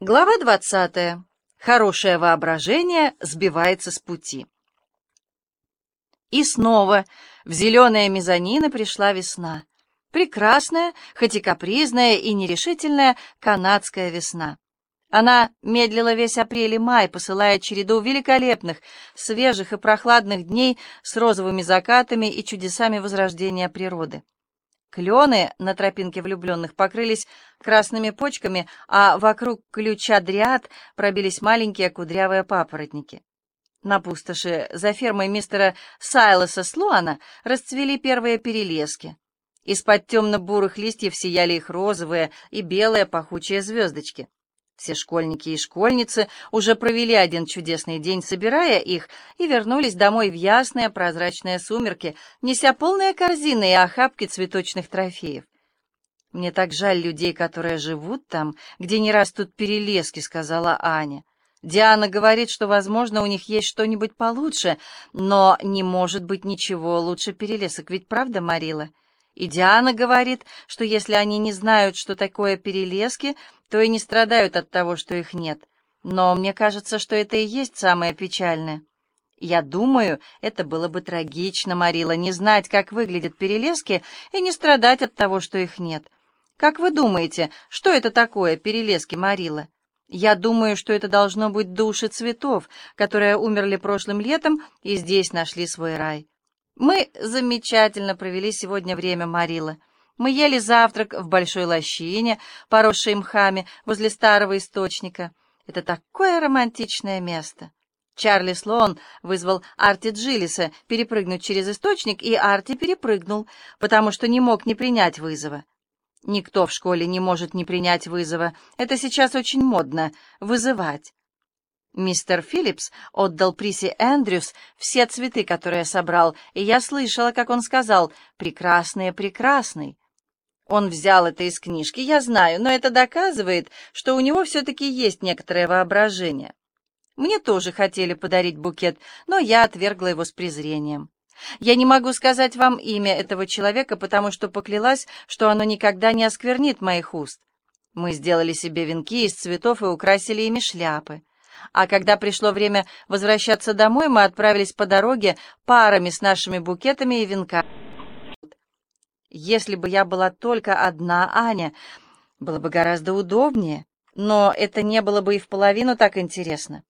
Глава 20. Хорошее воображение сбивается с пути. И снова в зеленые мезонины пришла весна. Прекрасная, хоть и капризная и нерешительная канадская весна. Она медлила весь апрель и май, посылая череду великолепных, свежих и прохладных дней с розовыми закатами и чудесами возрождения природы. Клены на тропинке влюбленных покрылись красными почками, а вокруг ключа дриад пробились маленькие кудрявые папоротники. На пустоши за фермой мистера Сайлоса Слоана расцвели первые перелески. Из-под темно-бурых листьев сияли их розовые и белые пахучие звездочки. Все школьники и школьницы уже провели один чудесный день, собирая их, и вернулись домой в ясные прозрачные сумерки, неся полные корзины и охапки цветочных трофеев. «Мне так жаль людей, которые живут там, где не растут перелески», — сказала Аня. «Диана говорит, что, возможно, у них есть что-нибудь получше, но не может быть ничего лучше перелесок, ведь правда, Марила? И Диана говорит, что если они не знают, что такое перелески, то и не страдают от того, что их нет. Но мне кажется, что это и есть самое печальное. Я думаю, это было бы трагично, Марила, не знать, как выглядят перелески, и не страдать от того, что их нет. Как вы думаете, что это такое, перелески, Марила? Я думаю, что это должно быть души цветов, которые умерли прошлым летом и здесь нашли свой рай. Мы замечательно провели сегодня время, Марила. Мы ели завтрак в большой лощине, поросшей мхами, возле старого источника. Это такое романтичное место. Чарли Слоан вызвал Арти Джилиса перепрыгнуть через источник, и Арти перепрыгнул, потому что не мог не принять вызова. Никто в школе не может не принять вызова. Это сейчас очень модно — вызывать. Мистер Филлипс отдал Приси Эндрюс все цветы, которые собрал, и я слышала, как он сказал «прекрасные, прекрасный». Он взял это из книжки, я знаю, но это доказывает, что у него все-таки есть некоторое воображение. Мне тоже хотели подарить букет, но я отвергла его с презрением. Я не могу сказать вам имя этого человека, потому что поклялась, что оно никогда не осквернит моих уст. Мы сделали себе венки из цветов и украсили ими шляпы. А когда пришло время возвращаться домой, мы отправились по дороге парами с нашими букетами и венками. Если бы я была только одна, Аня, было бы гораздо удобнее, но это не было бы и в половину так интересно.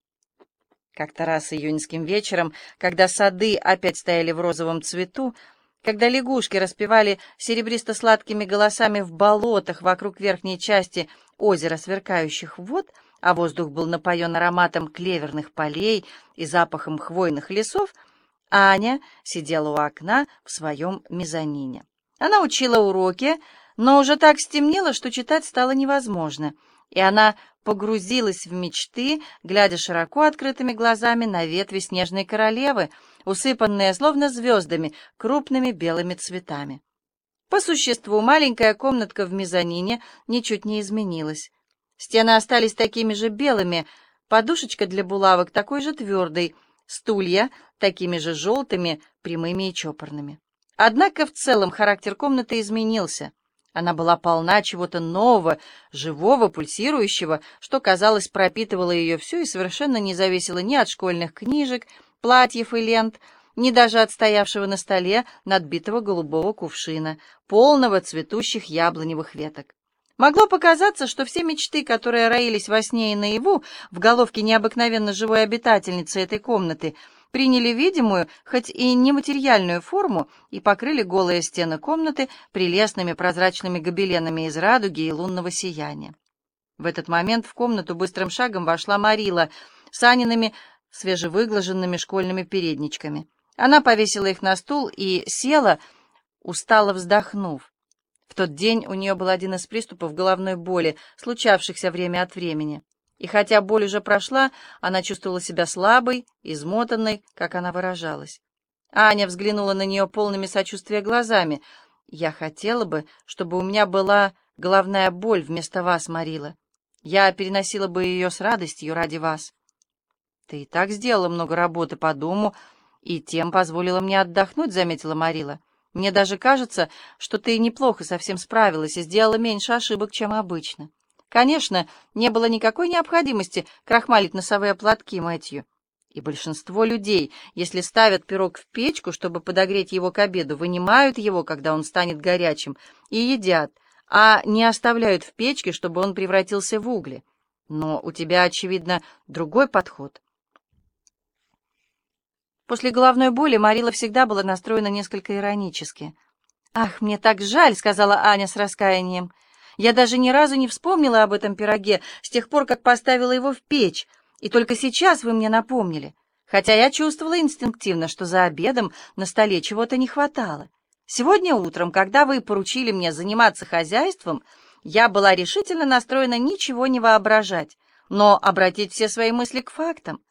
Как-то раз июньским вечером, когда сады опять стояли в розовом цвету, когда лягушки распевали серебристо-сладкими голосами в болотах вокруг верхней части озера сверкающих вод, а воздух был напоен ароматом клеверных полей и запахом хвойных лесов, Аня сидела у окна в своем мезонине. Она учила уроки, но уже так стемнело, что читать стало невозможно, и она погрузилась в мечты, глядя широко открытыми глазами на ветви снежной королевы, усыпанные словно звездами, крупными белыми цветами. По существу, маленькая комнатка в мезонине ничуть не изменилась. Стены остались такими же белыми, подушечка для булавок такой же твердой, стулья такими же желтыми, прямыми и чопорными. Однако в целом характер комнаты изменился. Она была полна чего-то нового, живого, пульсирующего, что, казалось, пропитывало ее всю и совершенно не зависело ни от школьных книжек, платьев и лент, ни даже от стоявшего на столе надбитого голубого кувшина, полного цветущих яблоневых веток. Могло показаться, что все мечты, которые роились во сне и наяву в головке необыкновенно живой обитательницы этой комнаты, приняли видимую, хоть и нематериальную форму и покрыли голые стены комнаты прелестными прозрачными гобеленами из радуги и лунного сияния. В этот момент в комнату быстрым шагом вошла Марила с Аниными свежевыглаженными школьными передничками. Она повесила их на стул и села, устало вздохнув. В тот день у нее был один из приступов головной боли, случавшихся время от времени. И хотя боль уже прошла, она чувствовала себя слабой, измотанной, как она выражалась. Аня взглянула на нее полными сочувствия глазами. «Я хотела бы, чтобы у меня была головная боль вместо вас, Марила. Я переносила бы ее с радостью ради вас». «Ты и так сделала много работы по дому, и тем позволила мне отдохнуть», — заметила Марила. «Мне даже кажется, что ты неплохо совсем справилась и сделала меньше ошибок, чем обычно. Конечно, не было никакой необходимости крахмалить носовые платки, Мэтью. И большинство людей, если ставят пирог в печку, чтобы подогреть его к обеду, вынимают его, когда он станет горячим, и едят, а не оставляют в печке, чтобы он превратился в угли. Но у тебя, очевидно, другой подход. После головной боли Марила всегда была настроена несколько иронически. «Ах, мне так жаль», — сказала Аня с раскаянием. «Я даже ни разу не вспомнила об этом пироге с тех пор, как поставила его в печь, и только сейчас вы мне напомнили, хотя я чувствовала инстинктивно, что за обедом на столе чего-то не хватало. Сегодня утром, когда вы поручили мне заниматься хозяйством, я была решительно настроена ничего не воображать, но обратить все свои мысли к фактам.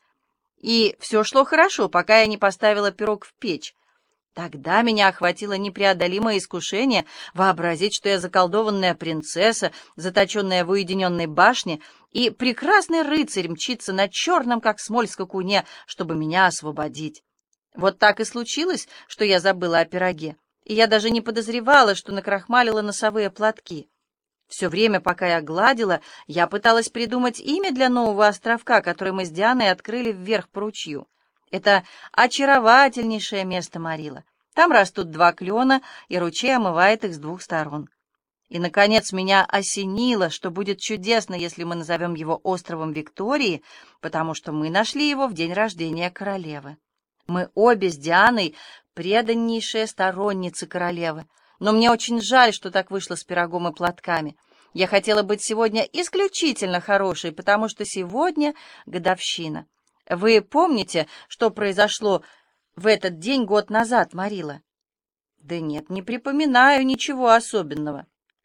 И все шло хорошо, пока я не поставила пирог в печь. Тогда меня охватило непреодолимое искушение вообразить, что я заколдованная принцесса, заточенная в уединенной башне, и прекрасный рыцарь мчится на черном, как смоль, скакуне, чтобы меня освободить. Вот так и случилось, что я забыла о пироге, и я даже не подозревала, что накрахмалила носовые платки. Все время, пока я гладила, я пыталась придумать имя для нового островка, который мы с Дианой открыли вверх по ручью. Это очаровательнейшее место, Марила. Там растут 2 клена, и ручей омывает их с 2 сторон. И, наконец, меня осенило, что будет чудесно, если мы назовем его островом Виктории, потому что мы нашли его в день рождения королевы. Мы обе с Дианой преданнейшие сторонницы королевы, но мне очень жаль, что так вышло с пирогом и платками. Я хотела быть сегодня исключительно хорошей, потому что сегодня годовщина. Вы помните, что произошло в этот день год назад, Марила? Да нет, не припоминаю ничего особенного.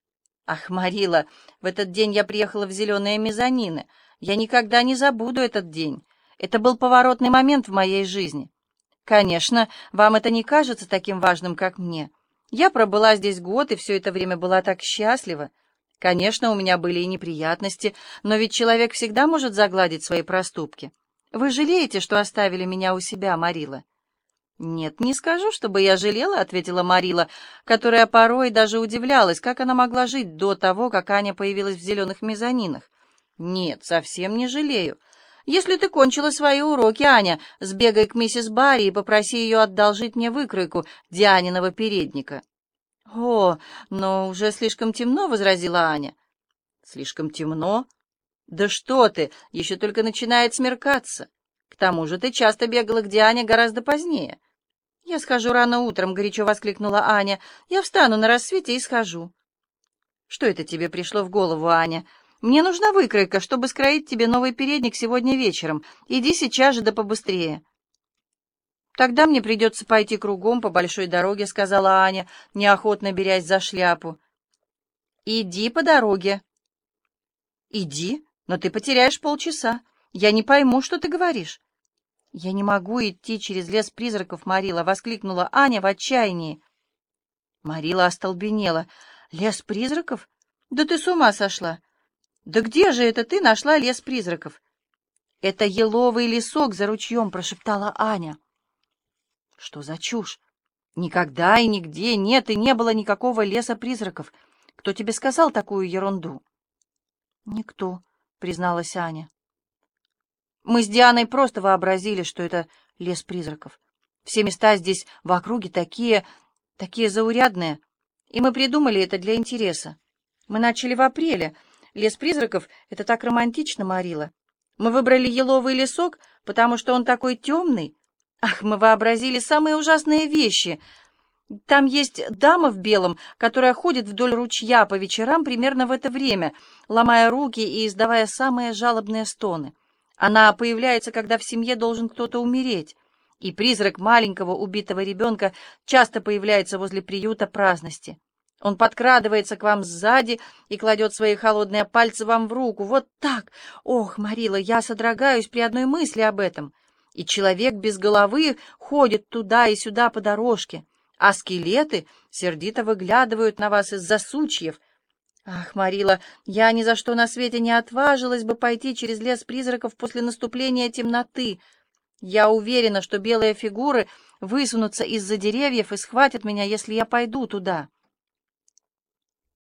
Ах, Марила, в этот день я приехала в зеленые мезонины. Я никогда не забуду этот день. Это был поворотный момент в моей жизни. Конечно, вам это не кажется таким важным, как мне. Я пробыла здесь год, и все это время была так счастлива. Конечно, у меня были и неприятности, но ведь человек всегда может загладить свои проступки. Вы жалеете, что оставили меня у себя, Марила?» «Нет, не скажу, чтобы я жалела», — ответила Марила, которая порой даже удивлялась, как она могла жить до того, как Аня появилась в зеленых мезонинах. «Нет, совсем не жалею. Если ты кончила свои уроки, Аня, сбегай к миссис Барри и попроси ее одолжить мне выкройку Дианиного передника». «О, но уже слишком темно», — возразила Аня. «Слишком темно? Да что ты, еще только начинает смеркаться. К тому же ты часто бегала к Диане гораздо позднее». «Я схожу рано утром», — горячо воскликнула Аня. «Я встану на рассвете и схожу». «Что это тебе пришло в голову, Аня? Мне нужна выкройка, чтобы скроить тебе новый передник сегодня вечером. Иди сейчас же да побыстрее». «Тогда мне придется пойти кругом по большой дороге», — сказала Аня, неохотно берясь за шляпу. «Иди по дороге». «Иди, но ты потеряешь полчаса. Я не пойму, что ты говоришь». «Я не могу идти через лес призраков, Марила!» — воскликнула Аня в отчаянии. Марила остолбенела. «Лес призраков? Да ты с ума сошла! Да где же это ты нашла лес призраков?» «Это еловый лесок за ручьем», — прошептала Аня. «Что за чушь? Никогда и нигде нет и не было никакого леса призраков. Кто тебе сказал такую ерунду?» «Никто», — призналась Аня. «Мы с Дианой просто вообразили, что это лес призраков. Все места здесь в округе такие заурядные, и мы придумали это для интереса. Мы начали в апреле. Лес призраков — это так романтично, Марила. Мы выбрали еловый лесок, потому что он такой темный. Ах, мы вообразили самые ужасные вещи. Там есть дама в белом, которая ходит вдоль ручья по вечерам примерно в это время, ломая руки и издавая самые жалобные стоны. Она появляется, когда в семье должен кто-то умереть, и призрак маленького убитого ребенка часто появляется возле приюта праздности. Он подкрадывается к вам сзади и кладет свои холодные пальцы вам в руку. Вот так! Ох, Марила, я содрогаюсь при одной мысли об этом. И человек без головы ходит туда и сюда по дорожке, а скелеты сердито выглядывают на вас из-за сучьев. Ах, Марила, я ни за что на свете не отважилась бы пойти через лес призраков после наступления темноты. Я уверена, что белые фигуры высунутся из-за деревьев и схватят меня, если я пойду туда.